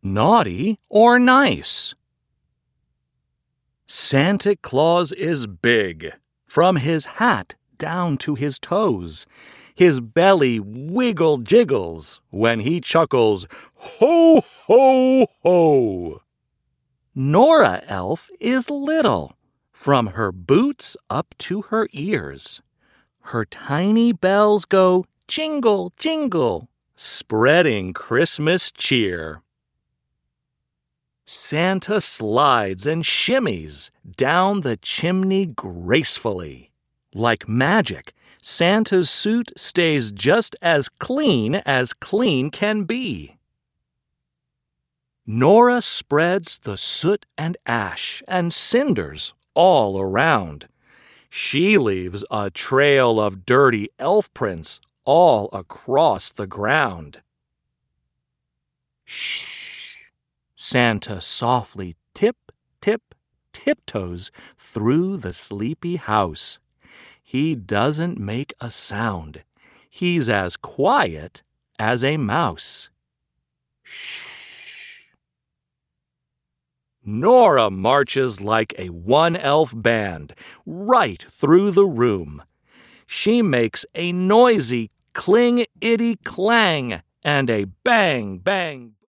naughty or nice? Santa Claus is big, from his hat down to his toes. His belly wiggle-jiggles when he chuckles, "Ho, ho, ho!" Nora Elf is little, from her boots up to her ears. Her tiny bells go jingle, jingle, spreading Christmas cheer. Santa slides and shimmies down the chimney gracefully. Like magic, Santa's suit stays just as clean can be. Nora spreads the soot and ash and cinders all around. She leaves a trail of dirty elf prints all across the ground. Shh! Santa softly tiptoes through the sleepy house. He doesn't make a sound. He's as quiet as a mouse. Shh! Nora marches like a one-elf band right through the room. She makes a noisy cling-itty-clang and a bang-bang